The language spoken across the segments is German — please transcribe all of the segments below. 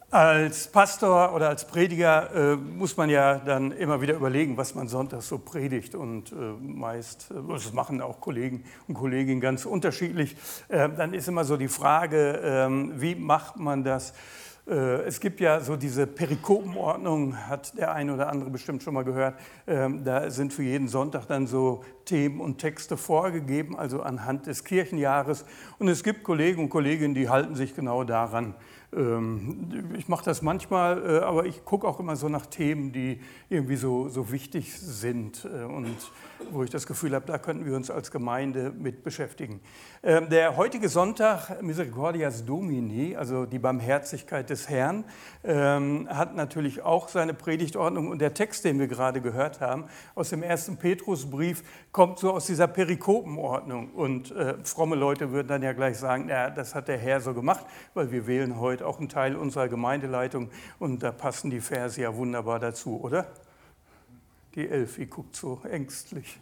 Als Pastor oder als Prediger muss man ja dann immer wieder überlegen, was man sonntags so predigt. Und das machen auch Kollegen und Kolleginnen ganz unterschiedlich. Dann ist immer so die Frage, wie macht man das? Es gibt ja so diese Perikopenordnung, hat der eine oder andere bestimmt schon mal gehört. Da sind für jeden Sonntag dann so Themen und Texte vorgegeben, also anhand des Kirchenjahres. Und es gibt Kollegen und Kolleginnen, die halten sich genau daran. Ich mache das manchmal, aber ich gucke auch immer so nach Themen, die irgendwie so wichtig sind und wo ich das Gefühl habe, da könnten wir uns als Gemeinde mit beschäftigen. Der heutige Sonntag, Misericordias Domini, also die Barmherzigkeit des Herrn, hat natürlich auch seine Predigtordnung. Und der Text, den wir gerade gehört haben, aus dem 1. Petrusbrief, kommt so aus dieser Perikopenordnung. Und fromme Leute würden dann ja gleich sagen, ja, das hat der Herr so gemacht, weil wir wählen heute auch einen Teil unserer Gemeindeleitung und da passen die Verse ja wunderbar dazu, oder? Die Elfi guckt so ängstlich.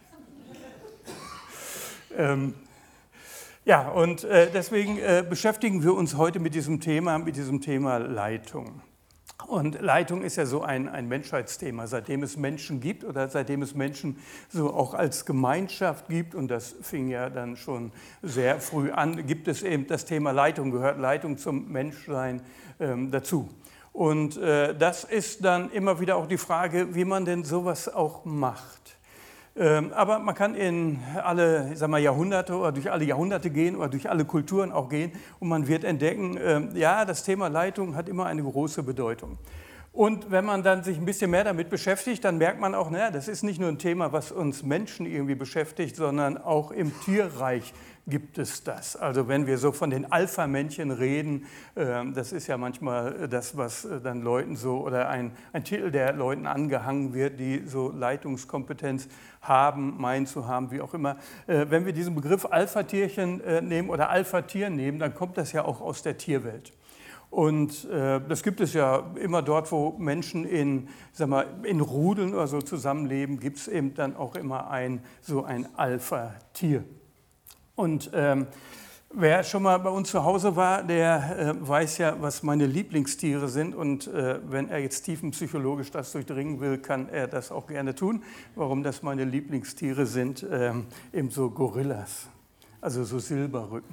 Ja, und deswegen beschäftigen wir uns heute mit diesem Thema Leitung. Und Leitung ist ja so ein Menschheitsthema, seitdem es Menschen gibt oder seitdem es Menschen so auch als Gemeinschaft gibt, und das fing ja dann schon sehr früh an, gibt es eben das Thema Leitung, gehört Leitung zum Menschsein dazu. Und das ist dann immer wieder auch die Frage, wie man denn sowas auch macht. Aber man kann in alle Jahrhunderte oder durch alle Jahrhunderte gehen oder durch alle Kulturen auch gehen und man wird entdecken, ja, das Thema Leitung hat immer eine große Bedeutung. Und wenn man dann sich ein bisschen mehr damit beschäftigt, dann merkt man auch, naja, das ist nicht nur ein Thema, was uns Menschen irgendwie beschäftigt, sondern auch im Tierreich gibt es das. Also wenn wir so von den Alpha-Männchen reden, das ist ja manchmal das, was dann Leuten so, oder ein Titel, der Leuten angehangen wird, die so Leitungskompetenz haben, meinen zu haben, wie auch immer. Wenn wir diesen Begriff Alpha-Tierchen nehmen oder Alpha-Tier nehmen, dann kommt das ja auch aus der Tierwelt. Und das gibt es ja immer dort, wo Menschen in Rudeln oder so zusammenleben, gibt es eben dann auch immer ein Alpha-Tier. Und wer schon mal bei uns zu Hause war, der weiß ja, was meine Lieblingstiere sind. Und wenn er jetzt tiefenpsychologisch das durchdringen will, kann er das auch gerne tun. Warum das meine Lieblingstiere sind, eben so Gorillas, also so Silberrücken.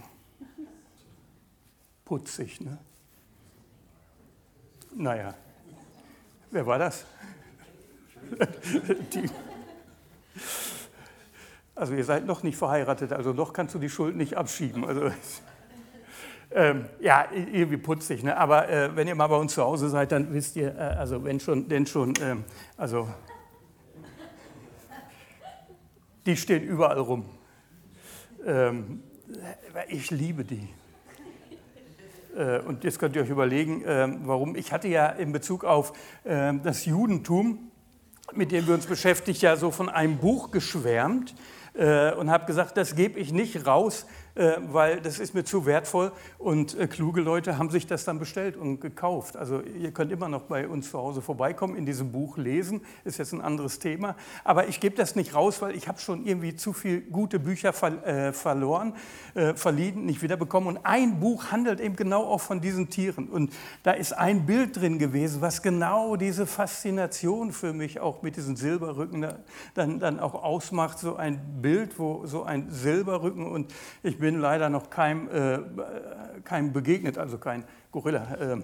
Putzig, ne? Naja, wer war das? Also ihr seid noch nicht verheiratet, also noch kannst du die Schuld nicht abschieben. Also, ja, irgendwie putzig, ne? Aber wenn ihr mal bei uns zu Hause seid, dann wisst ihr, also wenn schon, denn schon, also die stehen überall rum. Ich liebe die. Und jetzt könnt ihr euch überlegen, warum. Ich hatte ja in Bezug auf das Judentum, mit dem wir uns beschäftigen, ja so von einem Buch geschwärmt und habe gesagt, das gebe ich nicht raus, weil das ist mir zu wertvoll. Und kluge Leute haben sich das dann bestellt und gekauft. Also ihr könnt immer noch bei uns zu Hause vorbeikommen, in diesem Buch lesen. Ist jetzt ein anderes Thema. Aber ich gebe das nicht raus, weil ich habe schon irgendwie zu viele gute Bücher verloren, verliehen, nicht wiederbekommen. Und ein Buch handelt eben genau auch von diesen Tieren. Und da ist ein Bild drin gewesen, was genau diese Faszination für mich auch mit diesen Silberrücken dann auch ausmacht. So ein Bild, wo so ein Silberrücken, und ich bin leider noch keinem begegnet, also kein Gorilla.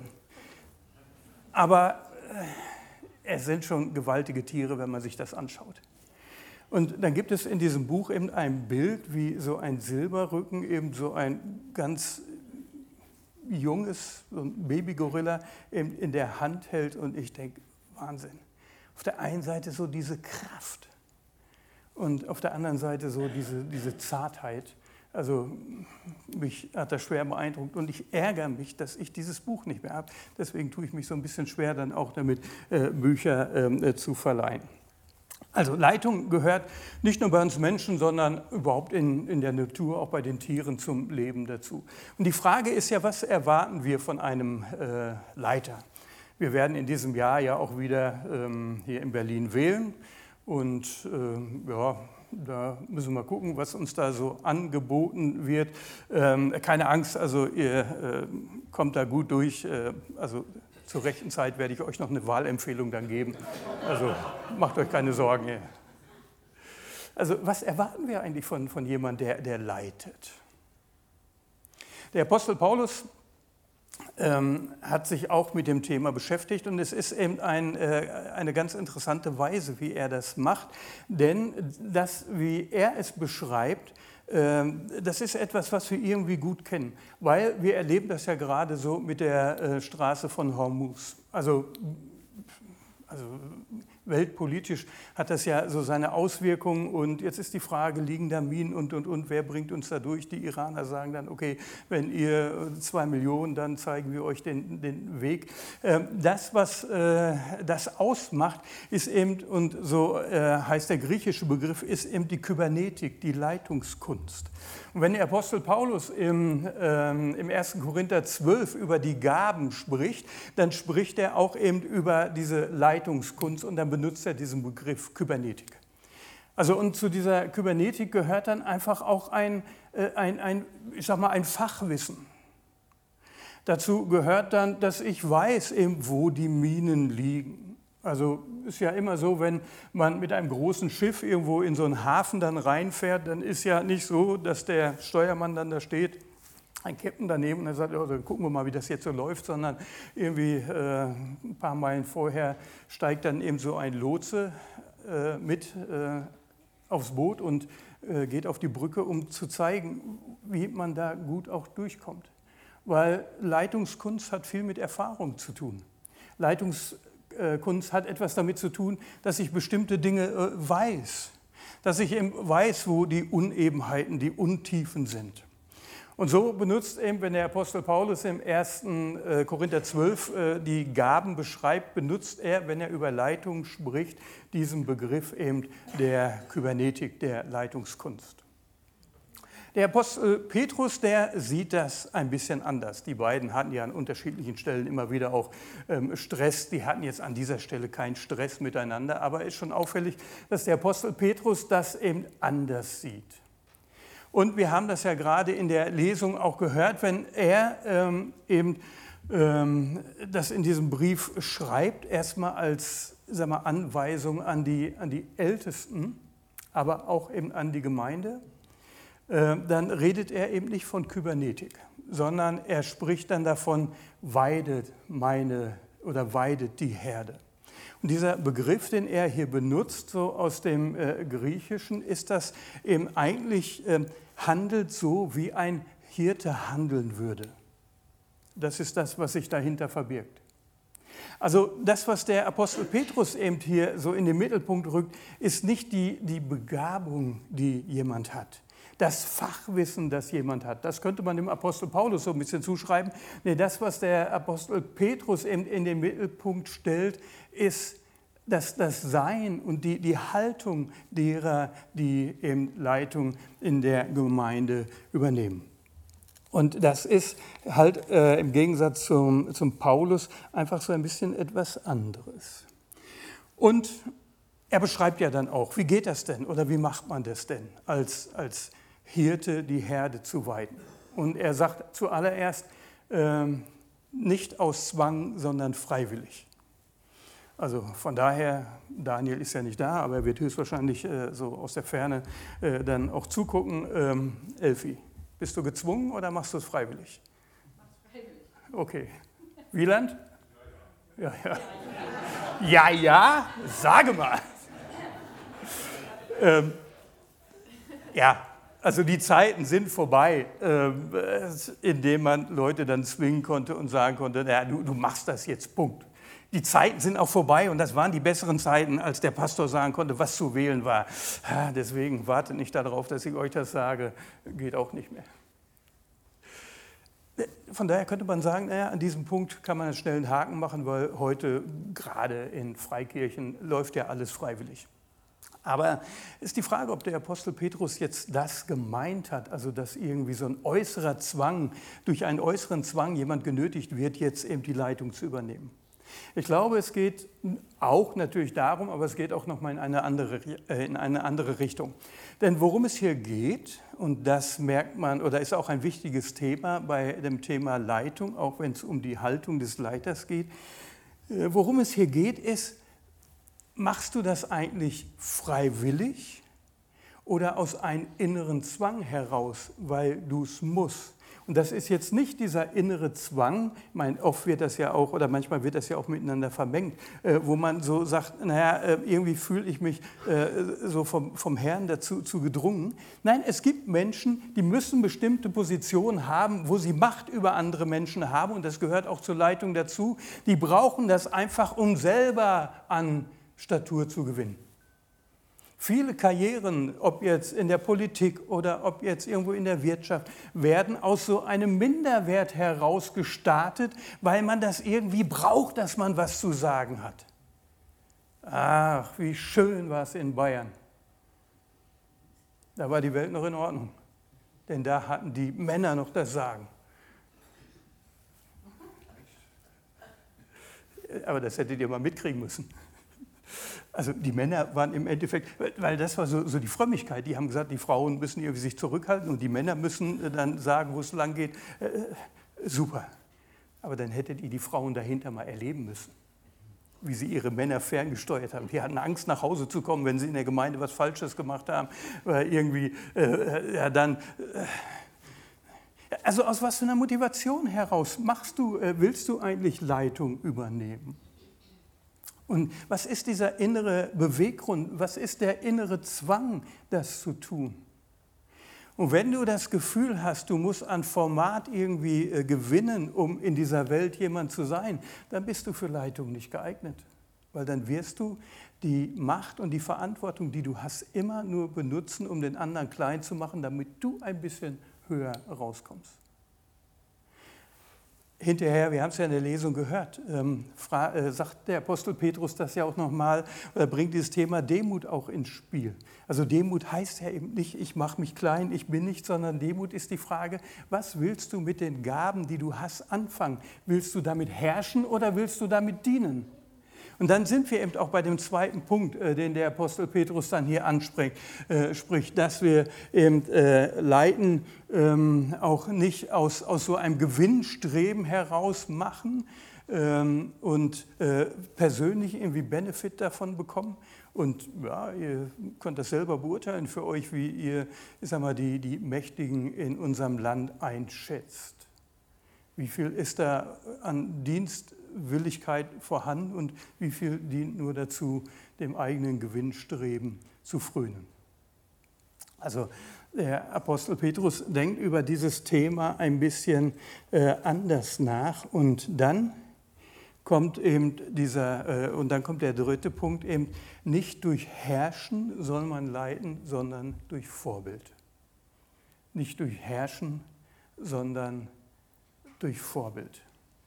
Aber es sind schon gewaltige Tiere, wenn man sich das anschaut. Und dann gibt es in diesem Buch eben ein Bild, wie so ein Silberrücken eben so ein ganz junges, so ein Babygorilla eben in der Hand hält. Und ich denke, Wahnsinn. Auf der einen Seite so diese Kraft und auf der anderen Seite so diese Zartheit. Also mich hat das schwer beeindruckt und ich ärgere mich, dass ich dieses Buch nicht mehr habe. Deswegen tue ich mich so ein bisschen schwer, dann auch damit Bücher zu verleihen. Also Leitung gehört nicht nur bei uns Menschen, sondern überhaupt in der Natur, auch bei den Tieren zum Leben dazu. Und die Frage ist ja, was erwarten wir von einem Leiter? Wir werden in diesem Jahr ja auch wieder hier in Berlin wählen und ja, da müssen wir gucken, was uns da so angeboten wird. Keine Angst, also ihr kommt da gut durch. Also zur rechten Zeit werde ich euch noch eine Wahlempfehlung dann geben. Also macht euch keine Sorgen. Also was erwarten wir eigentlich von jemandem, der leitet? Der Apostel Paulus hat sich auch mit dem Thema beschäftigt und es ist eben eine ganz interessante Weise, wie er das macht, denn das, wie er es beschreibt, das ist etwas, was wir irgendwie gut kennen, weil wir erleben das ja gerade so mit der Straße von Hormuz. Also weltpolitisch hat das ja so seine Auswirkungen und jetzt ist die Frage, liegen da Minen und, wer bringt uns da durch? Die Iraner sagen dann, okay, wenn ihr 2 Millionen, dann zeigen wir euch den Weg. Das, was das ausmacht, ist eben, und so heißt der griechische Begriff, ist eben die Kybernetik, die Leitungskunst. Und wenn der Apostel Paulus im 1. Korinther 12 über die Gaben spricht, dann spricht er auch eben über diese Leitungskunst und dann benutzt er diesen Begriff Kybernetik. Also und zu dieser Kybernetik gehört dann einfach auch ein Fachwissen. Dazu gehört dann, dass ich weiß, eben, wo die Minen liegen. Also ist ja immer so, wenn man mit einem großen Schiff irgendwo in so einen Hafen dann reinfährt, dann ist ja nicht so, dass der Steuermann dann da steht, ein Captain daneben und er sagt, ja, dann gucken wir mal, wie das jetzt so läuft, sondern irgendwie ein paar Meilen vorher steigt dann eben so ein Lotse mit aufs Boot und geht auf die Brücke, um zu zeigen, wie man da gut auch durchkommt. Weil Leitungskunst hat viel mit Erfahrung zu tun. Leitungskunst hat etwas damit zu tun, dass ich bestimmte Dinge weiß, dass ich eben weiß, wo die Unebenheiten, die Untiefen sind. Und so benutzt eben, wenn der Apostel Paulus im 1. Korinther 12 die Gaben beschreibt, benutzt er, wenn er über Leitung spricht, diesen Begriff eben der Kybernetik, der Leitungskunst. Der Apostel Petrus, der sieht das ein bisschen anders. Die beiden hatten ja an unterschiedlichen Stellen immer wieder auch Stress. Die hatten jetzt an dieser Stelle keinen Stress miteinander, aber es ist schon auffällig, dass der Apostel Petrus das eben anders sieht. Und wir haben das ja gerade in der Lesung auch gehört, wenn er das in diesem Brief schreibt, erstmal als Anweisung an die Ältesten, aber auch eben an die Gemeinde, dann redet er eben nicht von Kybernetik, sondern er spricht dann davon, weidet die Herde. Und dieser Begriff, den er hier benutzt, so aus dem Griechischen, ist das eben eigentlich handelt so, wie ein Hirte handeln würde. Das ist das, was sich dahinter verbirgt. Also das, was der Apostel Petrus eben hier so in den Mittelpunkt rückt, ist nicht die Begabung, die jemand hat. Das Fachwissen, das jemand hat, das könnte man dem Apostel Paulus so ein bisschen zuschreiben. Nee, das, was der Apostel Petrus eben in den Mittelpunkt stellt, ist das Sein und die Haltung derer, die eben Leitung in der Gemeinde übernehmen. Und das ist halt im Gegensatz zum Paulus einfach so ein bisschen etwas anderes. Und er beschreibt ja dann auch, wie geht das denn oder wie macht man das denn als Hirte die Herde zu weiden. Und er sagt zuallererst, nicht aus Zwang, sondern freiwillig. Also von daher, Daniel ist ja nicht da, aber er wird höchstwahrscheinlich so aus der Ferne dann auch zugucken. Elfi, bist du gezwungen oder machst du es freiwillig? Freiwillig. Okay. Wieland? Ja. Ja, sage mal. Ja. Also die Zeiten sind vorbei, in denen man Leute dann zwingen konnte und sagen konnte, naja, du machst das jetzt, Punkt. Die Zeiten sind auch vorbei und das waren die besseren Zeiten, als der Pastor sagen konnte, was zu wählen war. Deswegen wartet nicht darauf, dass ich euch das sage, geht auch nicht mehr. Von daher könnte man sagen, naja, an diesem Punkt kann man schnell einen Haken machen, weil heute gerade in Freikirchen läuft ja alles freiwillig. Aber ist die Frage, ob der Apostel Petrus jetzt das gemeint hat, also dass irgendwie so ein äußerer Zwang, durch einen äußeren Zwang jemand genötigt wird, jetzt eben die Leitung zu übernehmen. Ich glaube, es geht auch natürlich darum, aber es geht auch nochmal in eine andere Richtung. Denn worum es hier geht, und das merkt man, oder ist auch ein wichtiges Thema bei dem Thema Leitung, auch wenn es um die Haltung des Leiters geht, worum es hier geht, ist, machst du das eigentlich freiwillig oder aus einem inneren Zwang heraus, weil du es musst? Und das ist jetzt nicht dieser innere Zwang, ich meine, oft wird das ja auch, oder manchmal wird das ja auch miteinander vermengt, wo man so sagt, naja, irgendwie fühle ich mich so vom Herrn dazu gedrungen. Nein, es gibt Menschen, die müssen bestimmte Positionen haben, wo sie Macht über andere Menschen haben, und das gehört auch zur Leitung dazu. Die brauchen das einfach, um selber an Statur zu gewinnen. Viele Karrieren, ob jetzt in der Politik oder ob jetzt irgendwo in der Wirtschaft, werden aus so einem Minderwert heraus gestartet, weil man das irgendwie braucht, dass man was zu sagen hat. Ach, wie schön war es in Bayern. Da war die Welt noch in Ordnung, denn da hatten die Männer noch das Sagen. Aber das hättet ihr mal mitkriegen müssen. Also die Männer waren im Endeffekt, weil das war so die Frömmigkeit, die haben gesagt, die Frauen müssen irgendwie sich zurückhalten und die Männer müssen dann sagen, wo es lang geht. Super. Aber dann hättet ihr die Frauen dahinter mal erleben müssen, wie sie ihre Männer ferngesteuert haben. Die hatten Angst, nach Hause zu kommen, wenn sie in der Gemeinde was Falsches gemacht haben. Weil irgendwie, also aus was für einer Motivation heraus willst du eigentlich Leitung übernehmen? Und was ist dieser innere Beweggrund? Was ist der innere Zwang, das zu tun? Und wenn du das Gefühl hast, du musst an Format irgendwie gewinnen, um in dieser Welt jemand zu sein, dann bist du für Leitung nicht geeignet. Weil dann wirst du die Macht und die Verantwortung, die du hast, immer nur benutzen, um den anderen klein zu machen, damit du ein bisschen höher rauskommst. Hinterher, wir haben es ja in der Lesung gehört, sagt der Apostel Petrus das ja auch nochmal, bringt dieses Thema Demut auch ins Spiel. Also Demut heißt ja eben nicht, ich mache mich klein, ich bin nicht, sondern Demut ist die Frage, was willst du mit den Gaben, die du hast, anfangen? Willst du damit herrschen oder willst du damit dienen? Und dann sind wir eben auch bei dem zweiten Punkt, den der Apostel Petrus dann hier anspricht, dass wir eben Leiten auch nicht aus so einem Gewinnstreben heraus machen und persönlich irgendwie Benefit davon bekommen. Und ja, ihr könnt das selber beurteilen für euch, wie ihr, ich sag mal, die Mächtigen in unserem Land einschätzt. Wie viel ist da an Dienstwilligkeit vorhanden und wie viel dient nur dazu, dem eigenen Gewinnstreben zu frönen? Also der Apostel Petrus denkt über dieses Thema ein bisschen anders nach, und dann kommt eben der dritte Punkt eben, nicht durch Herrschen soll man leiten, sondern durch Vorbild. Nicht durch Herrschen, sondern durch Vorbild.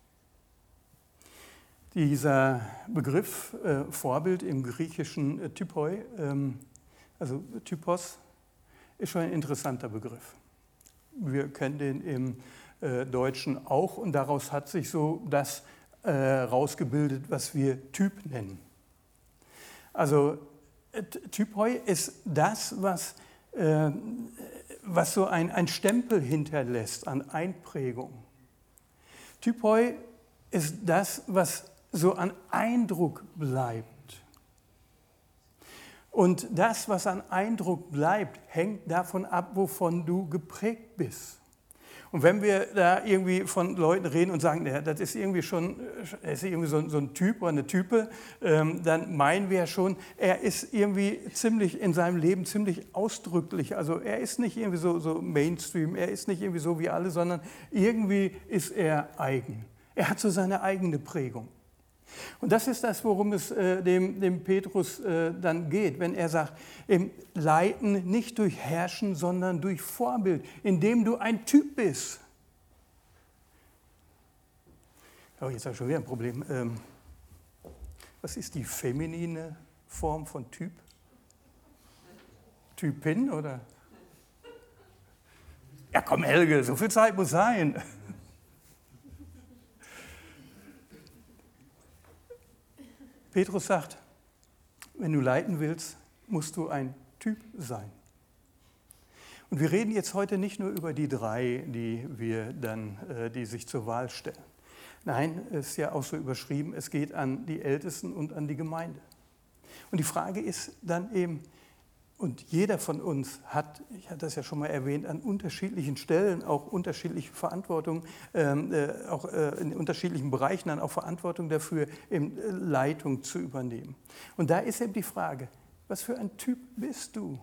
Dieser Begriff Vorbild im Griechischen Typoi, also Typos, ist schon ein interessanter Begriff. Wir kennen den im Deutschen auch, und daraus hat sich so das rausgebildet, was wir Typ nennen. Also Typoi ist das, was so ein Stempel hinterlässt an Einprägung. Typoi ist das, was so an Eindruck bleibt. Und das, was an Eindruck bleibt, hängt davon ab, wovon du geprägt bist. Und wenn wir da irgendwie von Leuten reden und sagen, ja, das ist irgendwie so ein Typ oder eine Type, dann meinen wir schon, er ist irgendwie in seinem Leben ziemlich ausdrücklich. Also er ist nicht irgendwie so Mainstream, er ist nicht irgendwie so wie alle, sondern irgendwie ist er eigen. Er hat so seine eigene Prägung. Und das ist das, worum es dem Petrus dann geht, wenn er sagt, leiten nicht durch Herrschen, sondern durch Vorbild, indem du ein Typ bist. Oh, jetzt habe ich schon wieder ein Problem. Was ist die feminine Form von Typ? Typin oder? Ja komm Helge, so viel Zeit muss sein. Petrus sagt, wenn du leiten willst, musst du ein Typ sein. Und wir reden jetzt heute nicht nur über die 3, die sich zur Wahl stellen. Nein, es ist ja auch so überschrieben, es geht an die Ältesten und an die Gemeinde. Und die Frage ist dann eben, und jeder von uns hat, ich hatte das ja schon mal erwähnt, an unterschiedlichen Stellen auch unterschiedliche Verantwortung, auch in unterschiedlichen Bereichen dann auch Verantwortung dafür, eben Leitung zu übernehmen. Und da ist eben die Frage, was für ein Typ bist du?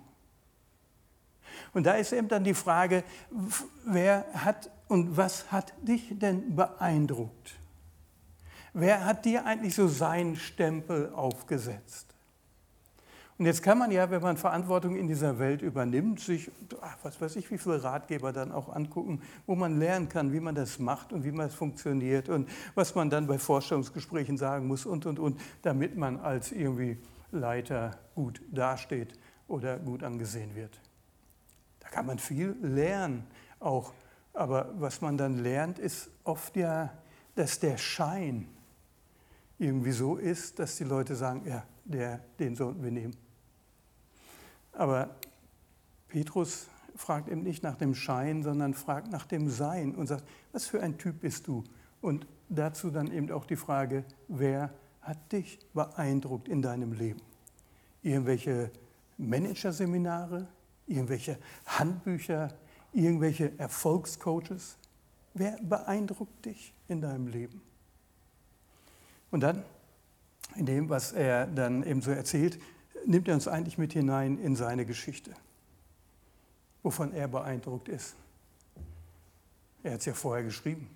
Und da ist eben dann die Frage, wer hat und was hat dich denn beeindruckt? Wer hat dir eigentlich so seinen Stempel aufgesetzt? Und jetzt kann man ja, wenn man Verantwortung in dieser Welt übernimmt, sich, was weiß ich, wie viele Ratgeber dann auch angucken, wo man lernen kann, wie man das macht und wie man es funktioniert und was man dann bei Vorstellungsgesprächen sagen muss und, damit man als irgendwie Leiter gut dasteht oder gut angesehen wird. Da kann man viel lernen auch, aber was man dann lernt, ist oft ja, dass der Schein irgendwie so ist, dass die Leute sagen, ja, den sollten wir nehmen. Aber Petrus fragt eben nicht nach dem Schein, sondern fragt nach dem Sein und sagt, was für ein Typ bist du? Und dazu dann eben auch die Frage, wer hat dich beeindruckt in deinem Leben? Irgendwelche Managerseminare, irgendwelche Handbücher, irgendwelche Erfolgscoaches? Wer beeindruckt dich in deinem Leben? Und dann, in dem, was er dann eben so erzählt, nimmt er uns eigentlich mit hinein in seine Geschichte, wovon er beeindruckt ist. Er hat es ja vorher geschrieben,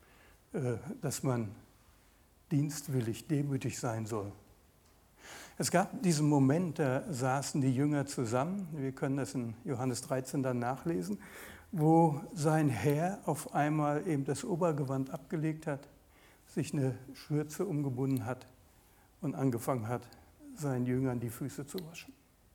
dass man dienstwillig, demütig sein soll. Es gab diesen Moment, da saßen die Jünger zusammen, wir können das in Johannes 13 dann nachlesen, wo sein Herr auf einmal eben das Obergewand abgelegt hat, sich eine Schürze umgebunden hat und angefangen hat, seinen Jüngern die Füße zu waschen.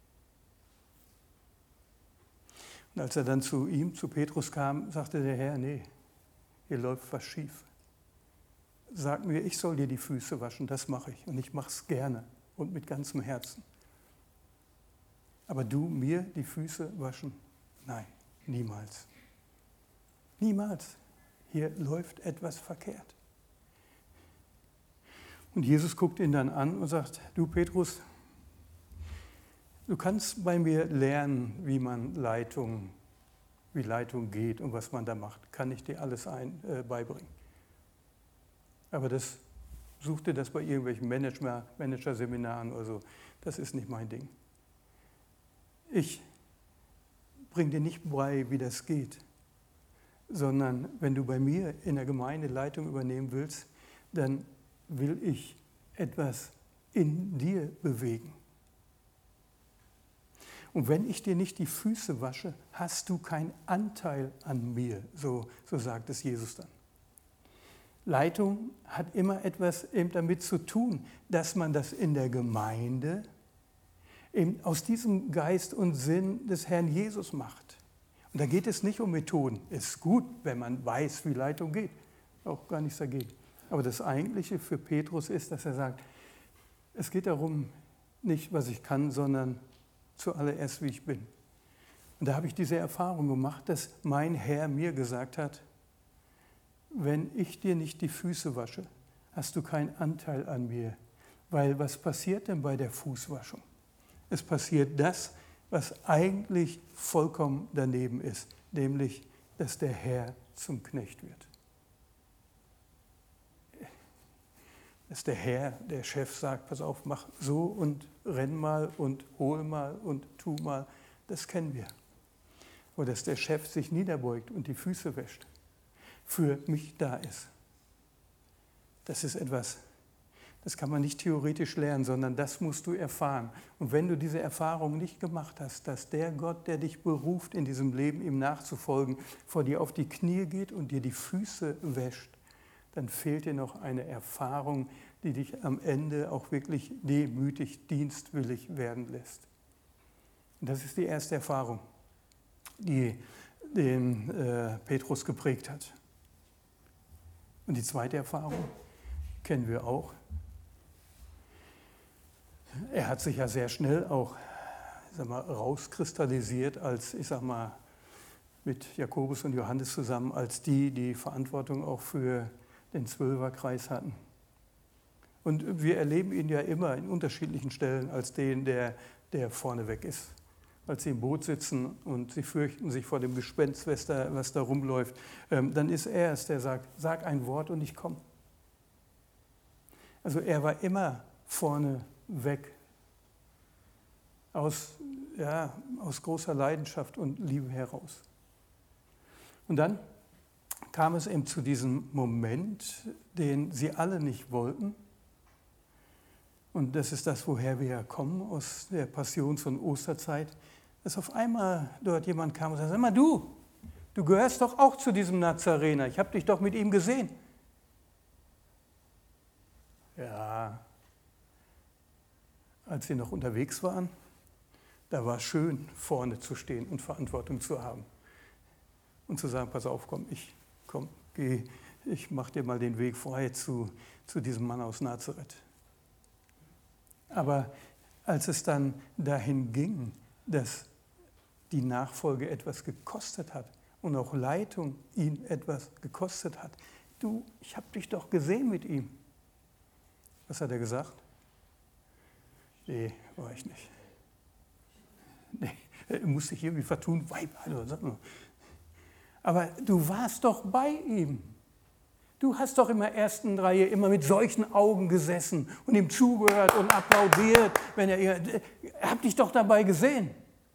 Und als er dann zu Petrus kam, sagte der Herr, nee, hier läuft was schief. Sag mir, ich soll dir die Füße waschen, das mache ich und ich mache es gerne und mit ganzem Herzen. Aber du mir die Füße waschen? Nein, niemals. Niemals. Hier läuft etwas verkehrt. Und Jesus guckt ihn dann an und sagt, du Petrus, du kannst bei mir lernen, wie Leitung geht und was man da macht. Kann ich dir alles beibringen. Aber such dir das bei irgendwelchen Managerseminaren oder so. Das ist nicht mein Ding. Ich bringe dir nicht bei, wie das geht, sondern wenn du bei mir in der Gemeinde Leitung übernehmen willst, dann will ich etwas in dir bewegen. Und wenn ich dir nicht die Füße wasche, hast du keinen Anteil an mir, so sagt es Jesus dann. Leitung hat immer etwas eben damit zu tun, dass man das in der Gemeinde eben aus diesem Geist und Sinn des Herrn Jesus macht. Und da geht es nicht um Methoden. Es ist gut, wenn man weiß, wie Leitung geht. Auch gar nichts dagegen. Aber das Eigentliche für Petrus ist, dass er sagt, es geht darum, nicht was ich kann, sondern zuallererst, wie ich bin. Und da habe ich diese Erfahrung gemacht, dass mein Herr mir gesagt hat, wenn ich dir nicht die Füße wasche, hast du keinen Anteil an mir. Weil was passiert denn bei der Fußwaschung? Es passiert das, was eigentlich vollkommen daneben ist, nämlich, dass der Herr zum Knecht wird. Dass der Herr, der Chef sagt, pass auf, mach so und renn mal und hol mal und tu mal, das kennen wir. Oder dass der Chef sich niederbeugt und die Füße wäscht, für mich da ist. Das ist etwas, das kann man nicht theoretisch lernen, sondern das musst du erfahren. Und wenn du diese Erfahrung nicht gemacht hast, dass der Gott, der dich beruft, in diesem Leben ihm nachzufolgen, vor dir auf die Knie geht und dir die Füße wäscht, dann fehlt dir noch eine Erfahrung, die dich am Ende auch wirklich demütig, dienstwillig werden lässt. Und das ist die erste Erfahrung, die den Petrus geprägt hat. Und die zweite Erfahrung kennen wir auch. Er hat sich ja sehr schnell auch, rauskristallisiert als, mit Jakobus und Johannes zusammen, als die Verantwortung auch für den Zwölferkreis hatten. Und wir erleben ihn ja immer in unterschiedlichen Stellen als den, der vorneweg ist. Als sie im Boot sitzen und sie fürchten sich vor dem Gespenst, was da rumläuft, dann ist er es, der sagt, sag ein Wort und ich komme. Also er war immer vorneweg, aus großer Leidenschaft und Liebe heraus. Und dann kam es eben zu diesem Moment, den sie alle nicht wollten. Und das ist das, woher wir ja kommen, aus der Passions- und Osterzeit, dass auf einmal dort jemand kam und sagte, sag mal, du gehörst doch auch zu diesem Nazarener, ich habe dich doch mit ihm gesehen. Ja, als sie noch unterwegs waren, da war es schön, vorne zu stehen und Verantwortung zu haben. Und zu sagen, pass auf, geh, ich mache dir mal den Weg frei zu diesem Mann aus Nazareth. Aber als es dann dahin ging, dass die Nachfolge etwas gekostet hat und auch Leitung ihn etwas gekostet hat, ich habe dich doch gesehen mit ihm. Was hat er gesagt? Nee, war ich nicht. Nee, er musste sich irgendwie vertun, Weib, aber du warst doch bei ihm. Du hast doch in der ersten Reihe immer mit solchen Augen gesessen und ihm zugehört und applaudiert. Er hat dich doch dabei gesehen.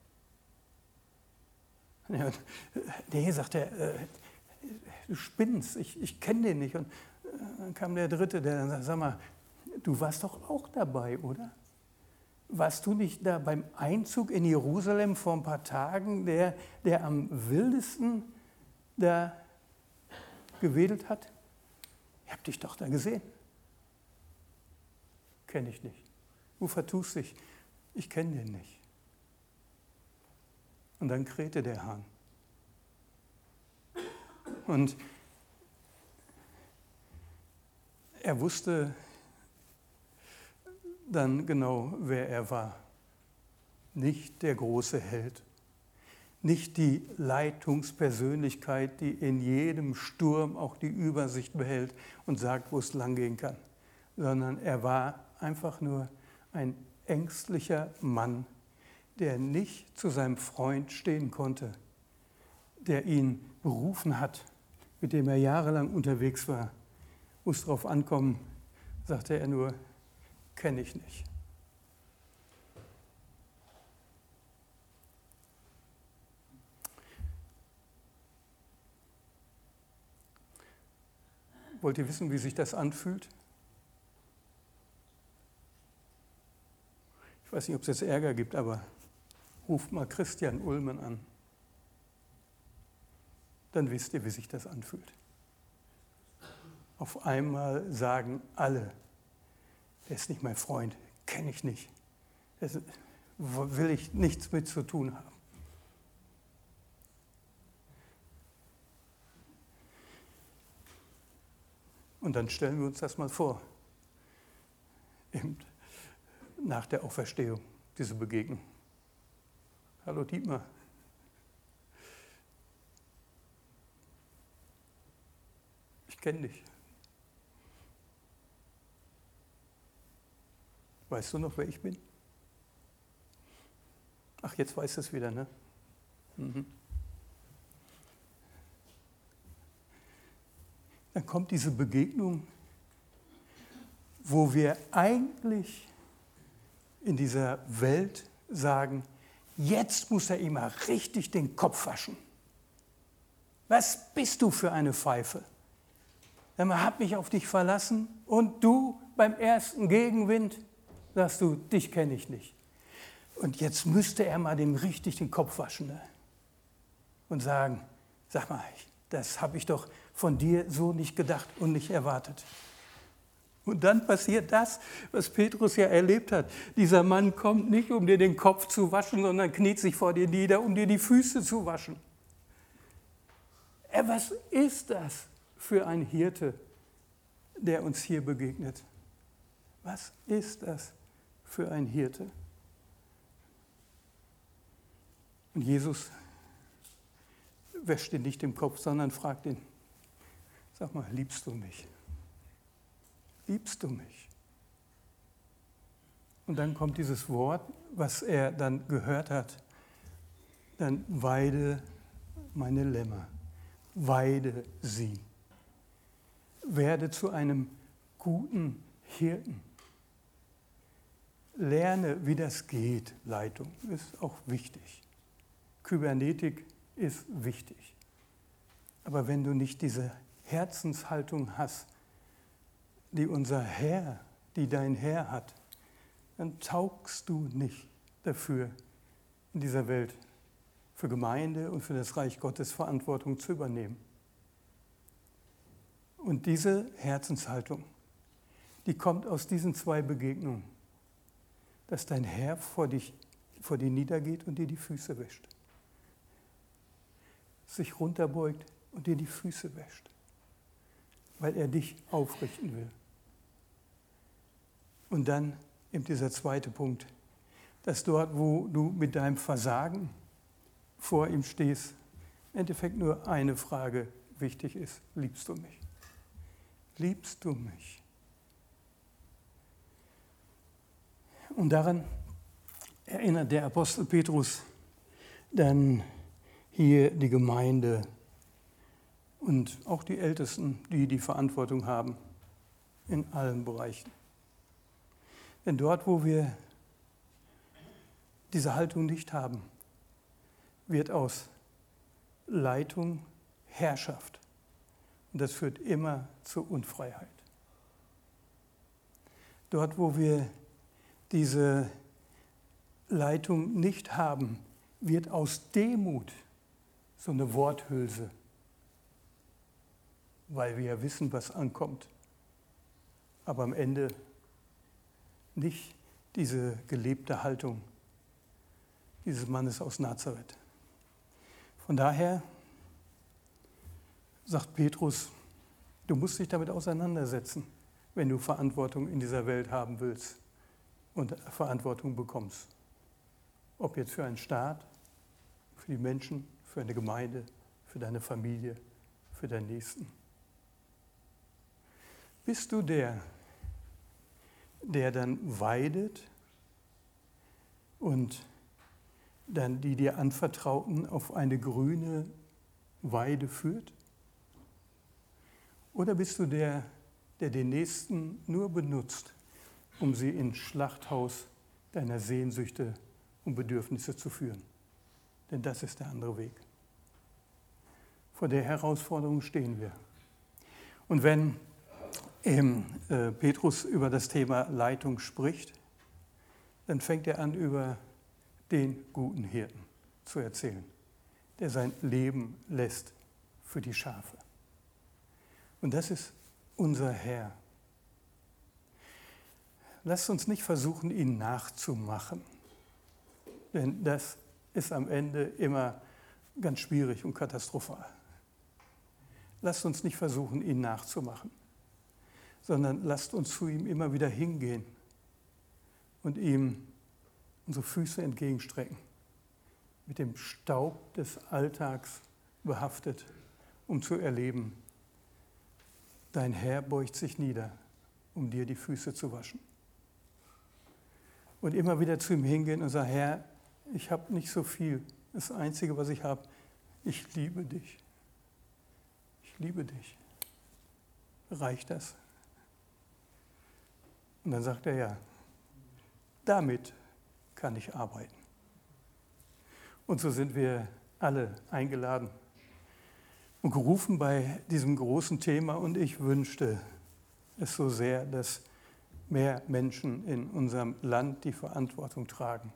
Ja, nee, sagt er, du spinnst, ich kenne den nicht. Und dann kam der Dritte, der dann sagt, sag mal, du warst doch auch dabei, oder? Warst du nicht da beim Einzug in Jerusalem vor ein paar Tagen, der am wildesten da gewedelt hat? Ich habe dich doch da gesehen. Kenne ich nicht. Du vertust dich. Ich kenne den nicht. Und dann krähte der Hahn. Und er wusste dann genau, wer er war. Nicht der große Held. Nicht die Leitungspersönlichkeit, die in jedem Sturm auch die Übersicht behält und sagt, wo es langgehen kann, sondern er war einfach nur ein ängstlicher Mann, der nicht zu seinem Freund stehen konnte, der ihn berufen hat, mit dem er jahrelang unterwegs war. Muss drauf ankommen, sagte er nur, kenne ich nicht. Wollt ihr wissen, wie sich das anfühlt? Ich weiß nicht, ob es jetzt Ärger gibt, aber ruft mal Christian Ullmann an. Dann wisst ihr, wie sich das anfühlt. Auf einmal sagen alle, der ist nicht mein Freund, kenne ich nicht. Das will ich nichts mit zu tun haben. Und dann stellen wir uns das mal vor, eben nach der Auferstehung, diese Begegnung. Hallo Dietmar. Ich kenne dich. Weißt du noch, wer ich bin? Ach, jetzt weißt du es wieder, ne? Mhm. Dann kommt diese Begegnung, wo wir eigentlich in dieser Welt sagen, jetzt muss er ihm mal richtig den Kopf waschen. Was bist du für eine Pfeife? Er hat mich auf dich verlassen und du beim ersten Gegenwind sagst du, dich kenne ich nicht. Und jetzt müsste er mal dem richtig den Kopf waschen, ne? Und sagen, sag mal, das habe ich doch von dir so nicht gedacht und nicht erwartet. Und dann passiert das, was Petrus ja erlebt hat. Dieser Mann kommt nicht, um dir den Kopf zu waschen, sondern kniet sich vor dir nieder, um dir die Füße zu waschen. Was ist das für ein Hirte, der uns hier begegnet? Was ist das für ein Hirte? Und Jesus wäscht ihn nicht den Kopf, sondern fragt ihn, sag mal, liebst du mich? Liebst du mich? Und dann kommt dieses Wort, was er dann gehört hat, dann weide meine Lämmer, weide sie. Werde zu einem guten Hirten. Lerne, wie das geht. Leitung ist auch wichtig. Kybernetik ist wichtig. Aber wenn du nicht diese Herzenshaltung hast, die unser Herr, die dein Herr hat, dann taugst du nicht dafür, in dieser Welt für Gemeinde und für das Reich Gottes Verantwortung zu übernehmen. Und diese Herzenshaltung, die kommt aus diesen zwei Begegnungen, dass dein Herr vor dir niedergeht und dir die Füße wäscht. Sich runterbeugt und dir die Füße wäscht, weil er dich aufrichten will. Und dann eben dieser zweite Punkt, dass dort, wo du mit deinem Versagen vor ihm stehst, im Endeffekt nur eine Frage wichtig ist: Liebst du mich? Liebst du mich? Und daran erinnert der Apostel Petrus dann hier die Gemeinde und auch die Ältesten, die die Verantwortung haben in allen Bereichen. Denn dort, wo wir diese Haltung nicht haben, wird aus Leitung Herrschaft. Und das führt immer zur Unfreiheit. Dort, wo wir diese Leitung nicht haben, wird aus Demut so eine Worthülse, weil wir ja wissen, was ankommt, aber am Ende nicht diese gelebte Haltung dieses Mannes aus Nazareth. Von daher sagt Petrus, du musst dich damit auseinandersetzen, wenn du Verantwortung in dieser Welt haben willst und Verantwortung bekommst. Ob jetzt für einen Staat, für die Menschen, für eine Gemeinde, für deine Familie, für deinen Nächsten. Bist du der dann weidet und dann die dir Anvertrauten auf eine grüne Weide führt? Oder bist du der den Nächsten nur benutzt, um sie ins Schlachthaus deiner Sehnsüchte und Bedürfnisse zu führen? Denn das ist der andere Weg. Vor der Herausforderung stehen wir. Und wenn Petrus über das Thema Leitung spricht, dann fängt er an, über den guten Hirten zu erzählen, der sein Leben lässt für die Schafe. Und das ist unser Herr. Lasst uns nicht versuchen, ihn nachzumachen, denn das ist am Ende immer ganz schwierig und katastrophal. Lasst uns nicht versuchen, ihn nachzumachen, sondern lasst uns zu ihm immer wieder hingehen und ihm unsere Füße entgegenstrecken, mit dem Staub des Alltags behaftet, um zu erleben, dein Herr beugt sich nieder, um dir die Füße zu waschen. Und immer wieder zu ihm hingehen und sagen, Herr, ich habe nicht so viel. Das Einzige, was ich habe, ich liebe dich. Ich liebe dich. Reicht das? Und dann sagt er, ja, damit kann ich arbeiten. Und so sind wir alle eingeladen und gerufen bei diesem großen Thema. Und ich wünschte es so sehr, dass mehr Menschen in unserem Land die Verantwortung tragen.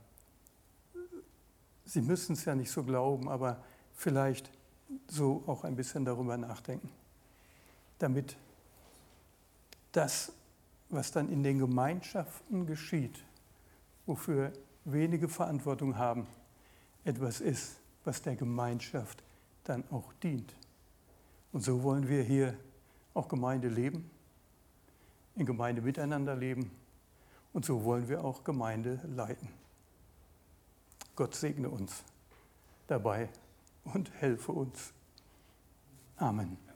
Sie müssen es ja nicht so glauben, aber vielleicht so auch ein bisschen darüber nachdenken, damit das, was dann in den Gemeinschaften geschieht, wofür wenige Verantwortung haben, etwas ist, was der Gemeinschaft dann auch dient. Und so wollen wir hier auch Gemeinde leben, in Gemeinde miteinander leben Und so wollen wir auch Gemeinde leiten. Gott segne uns dabei und helfe uns. Amen.